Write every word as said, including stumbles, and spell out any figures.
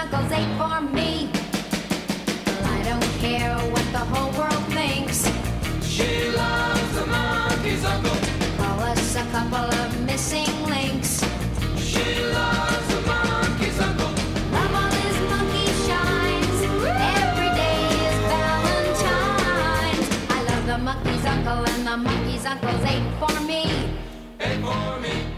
uncles ate for me. Well, I don't care what the whole world thinks. She loves the monkey's uncle. Call us a couple of missing links. She loves the monkey's uncle. Love all his monkey shines. Every day is Valentine's. I love the monkey's uncle, and the monkey's uncles ate for me. Ate for me.